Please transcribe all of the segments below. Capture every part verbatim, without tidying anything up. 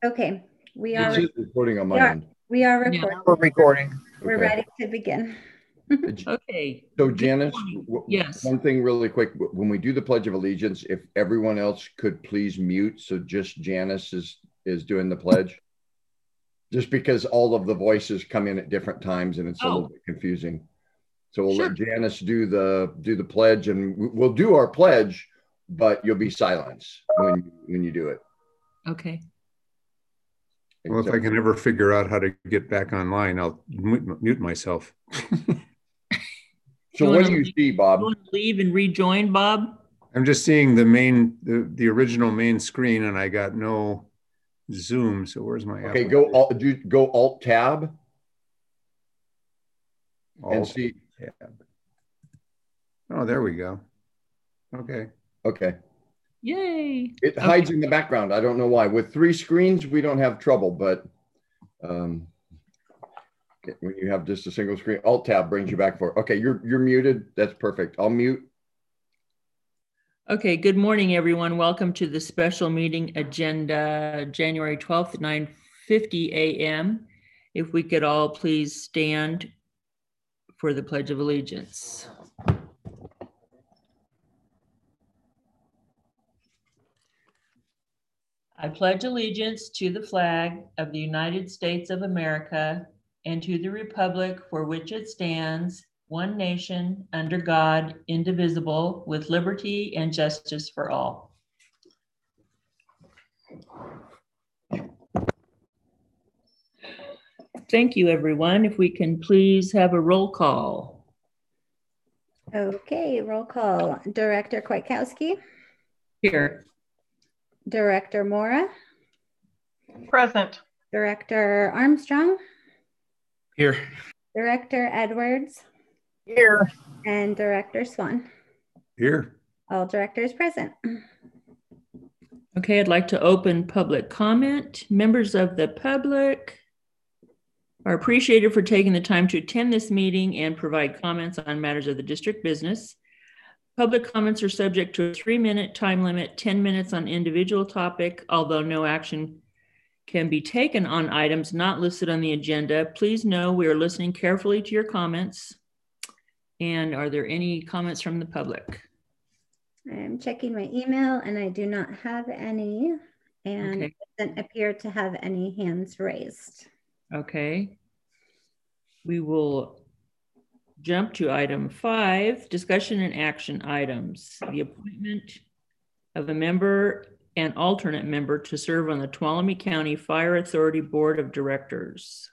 Okay, we This are is recording on we my are, end. we are Yeah, recording. we're recording. We're Okay. ready to begin. Okay. Okay. So Janice, morning. w- Yes. one thing really quick, w- when we do the Pledge of Allegiance, if everyone else could please mute, so just Janice is, is doing the pledge. Just because all of the voices come in at different times and it's a Oh. little bit confusing. So we'll Sure. let Janice do the, do the pledge, and we- we'll do our pledge, but you'll be silenced when, when you do it. Okay. Well, if I can ever figure out how to get back online, I'll mute, mute myself. So You what wanna do you leave- see, Bob? You want to leave and rejoin, Bob? I'm just seeing the main, the, the original main screen, and I got no Zoom. So where's my Okay, app? go alt, do go Alt Tab and Alt see. tab. Oh, there we go. Okay. Okay. Yay. It Okay. hides in the background. I don't know why. With three screens, we don't have trouble, but um, when you have just a single screen, Alt Tab brings you back for. Okay, you're you're muted. That's perfect. I'll mute. Okay, good morning, everyone. Welcome to the special meeting agenda, January twelfth, nine fifty a m If we could all please stand for the Pledge of Allegiance. I pledge allegiance to the flag of the United States of America and to the republic for which it stands, one nation, under God, indivisible, with liberty and justice for all. Thank you, everyone. If we can please have a roll call. Okay, roll call. Director Kwiatkowski, Here. Director Mora, Present. Director Armstrong, Here. Director Edwards, Here. and Director Swan. Here. All directors present. Okay, I'd like to open public comment. Members of the public are appreciated for taking the time to attend this meeting and provide comments on matters of the district business. Public comments are subject to a three-minute time limit, ten minutes on individual topic, although no action can be taken on items not listed on the agenda. Please know we are listening carefully to your comments. And are there any comments from the public? I'm checking my email and I do not have any, and Okay. it doesn't appear to have any hands raised. Okay. We will jump to item five, discussion and action items. The appointment of a member and alternate member to serve on the Tuolumne County Fire Authority Board of Directors.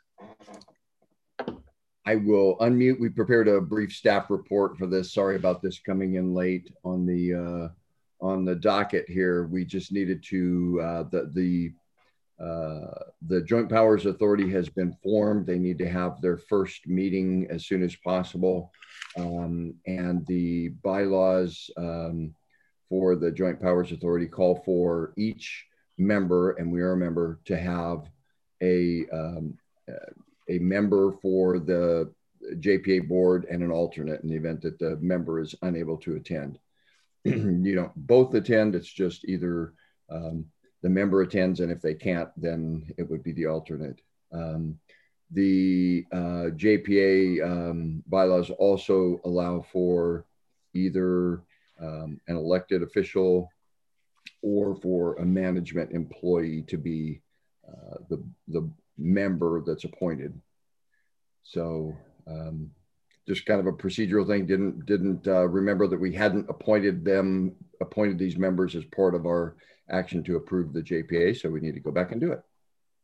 I will unmute. We prepared a brief staff report for this. Sorry about this coming in late on the uh, on the docket here. We just needed to uh, the the uh, the Joint Powers Authority has been formed. They need to have their first meeting as soon as possible, um, and the bylaws um, for the Joint Powers Authority call for each member, and we are a member, to have a um, uh, a member for the J P A board and an alternate in the event that the member is unable to attend. You don't both attend, it's just either um, the member attends, and if they can't, then it would be the alternate. Um, the uh, J P A um, bylaws also allow for either um, an elected official or for a management employee to be uh, the, the member that's appointed. So um, just kind of a procedural thing. Didn't didn't uh, remember that we hadn't appointed them, appointed these members as part of our action to approve the J P A. So we need to go back and do it.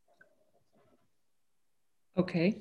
Okay.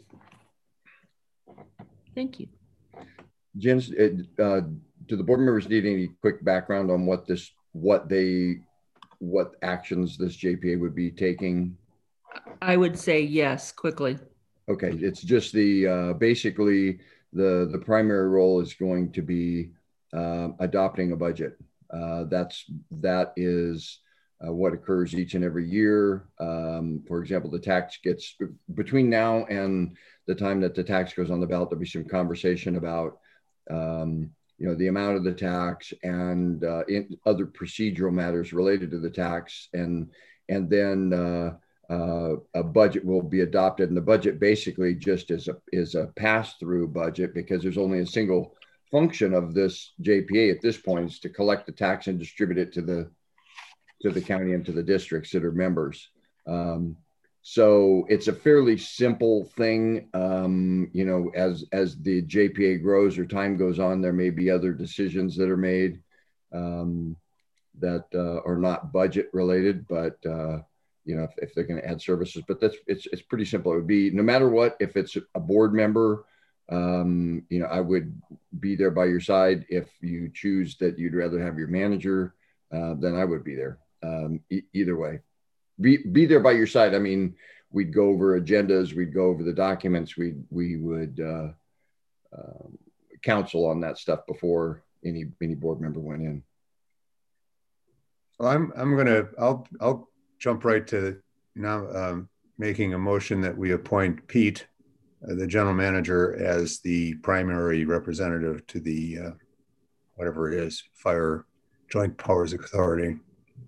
Thank you. Jens, uh, do the board members need any quick background on what this, what they, what actions this J P A would be taking? I would say yes, quickly. Okay, it's just the, uh, basically the, the primary role is going to be uh, adopting a budget. Uh, that's, that is uh, what occurs each and every year. Um, for example, the tax gets, between now and the time that the tax goes on the ballot, there'll be some conversation about, um, you know, the amount of the tax and uh, in other procedural matters related to the tax. And, and then uh, uh, a budget will be adopted, and the budget basically just is a is a pass-through budget, because there's only a single function of this J P A at this point, is to collect the tax and distribute it to the to the county and to the districts that are members. Um, so it's a fairly simple thing. Um, you know, as as the J P A grows or time goes on, there may be other decisions that are made um, that uh, are not budget related, but uh, you know, if, if they're going to add services, but that's, it's, it's pretty simple. It would be, no matter what, if it's a board member, um, you know, I would be there by your side. If you choose that you'd rather have your manager, uh, then I would be there. Um, e either way, be, be there by your side. I mean, we'd go over agendas, we'd go over the documents, we, we would uh, uh, counsel on that stuff before any, any board member went in. Well, I'm, I'm going to, I'll, I'll jump right to now um, making a motion that we appoint Pete, uh, the general manager, as the primary representative to the, uh, whatever it is, Fire Joint Powers Authority.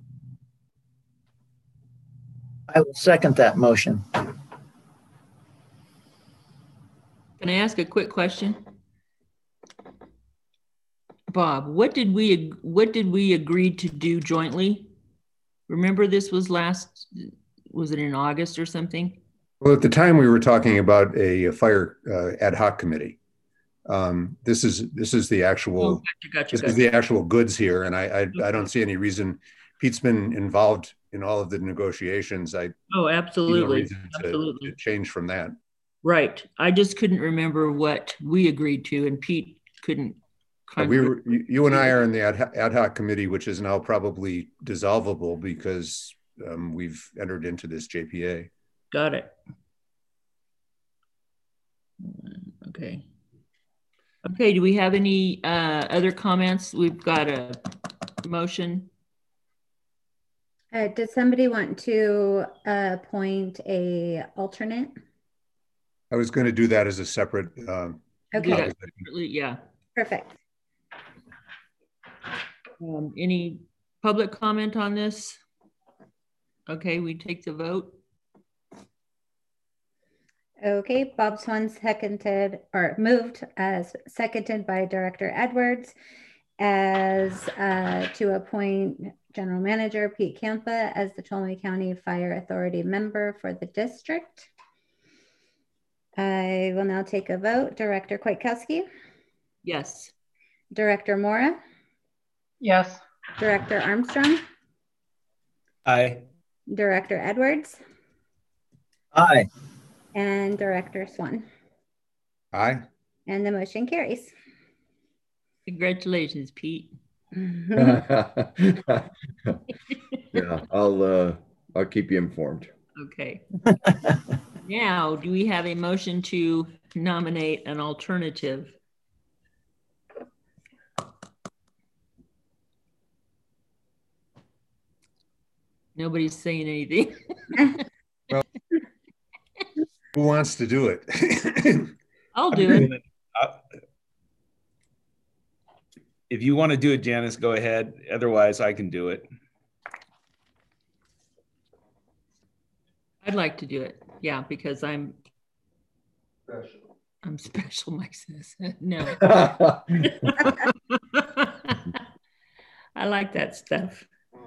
I will second that motion. Can I ask a quick question? Bob, what did we what did we agree to do jointly? Remember, this was last, was it in August or something? Well, at the time we were talking about a, a fire uh, ad hoc committee. Um, this is this is the actual Oh, gotcha, gotcha, this gotcha. is the actual goods here, and I I, okay. I don't see any reason. Pete's been involved in all of the negotiations. I oh absolutely, no reason to, absolutely to change from that. Right. I just couldn't remember what we agreed to, and Pete couldn't. Uh, we were, you and I are in the ad, ad hoc committee, which is now probably dissolvable because um, we've entered into this J P A. Got it. Okay. Okay. Do we have any uh, other comments? We've got a motion. Uh, does somebody want to uh, appoint a alternate? I was going to do that as a separate. Um, okay. Yeah. Perfect. Um, any public comment on this? Okay, we take the vote. Okay, Bob Swan seconded or moved as seconded by Director Edwards as uh, to appoint General Manager Pete Campa as the Ptolemy County Fire Authority member for the district. I will now take a vote. Director Kwiatkowski? Yes. Director Mora? Yes. Director Armstrong? Aye. Director Edwards? Aye. And Director Swan? Aye. And the motion carries. Congratulations, Pete. Yeah, I'll uh, I'll keep you informed. Okay. Now, do we have a motion to nominate an alternative? Nobody's saying anything. Well, who wants to do it? I'll do it. it. If you want to do it, Janice, go ahead. Otherwise, I can do it. I'd like to do it. Yeah, because I'm Special. I'm special, Mike says. No. I like that stuff.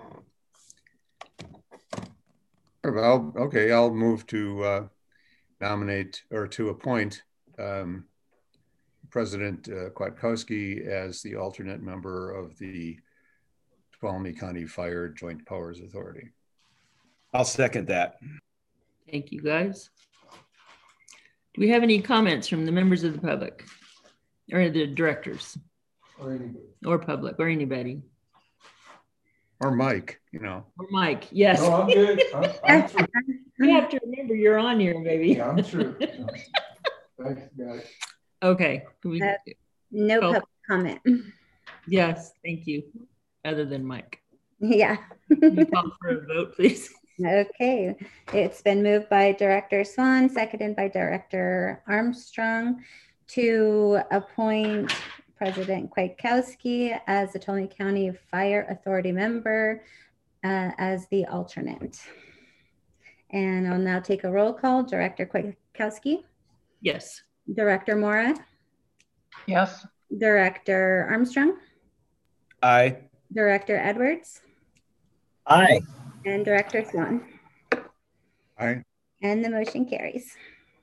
Well, okay, I'll move to uh, nominate or to appoint um, President uh, Kwiatkowski as the alternate member of the Tuolumne County Fire Joint Powers Authority. I'll second that. Thank you, guys. Do we have any comments from the members of the public or the directors or anybody or public or anybody? Or Mike, you know. Or Mike, yes. No, I'm good. I'm, I'm true. You have to remember you're on here, baby. Yeah, I'm true. Thanks, guys. Okay. We, Uh, no oh. public comment. Yes, thank you. Other than Mike. Yeah. Can you call for a vote, please? Okay. It's been moved by Director Swan, seconded by Director Armstrong to appoint President Kwiatkowski as the Ptolemy County Fire Authority member uh, as the alternate. And I'll now take a roll call. Director Kwiatkowski, Yes. Director Mora, Yes. Director Armstrong, Aye. Director Edwards, Aye. and Director Swan. Aye. And the motion carries.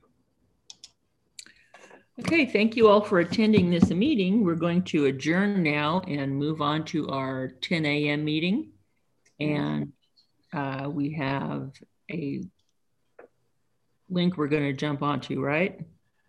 Okay, thank you all for attending this meeting. We're going to adjourn now and move on to our ten A M meeting. And uh, we have a link we're going to jump onto, right?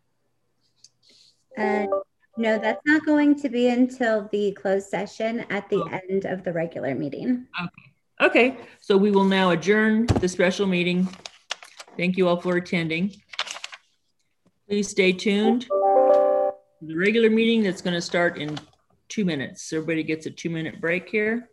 Uh, no, that's not going to be until the closed session at the Oh. end of the regular meeting. Okay. Okay, so we will now adjourn the special meeting. Thank you all for attending. Please stay tuned. The regular meeting that's going to start in two minutes. Everybody gets a two minute break here.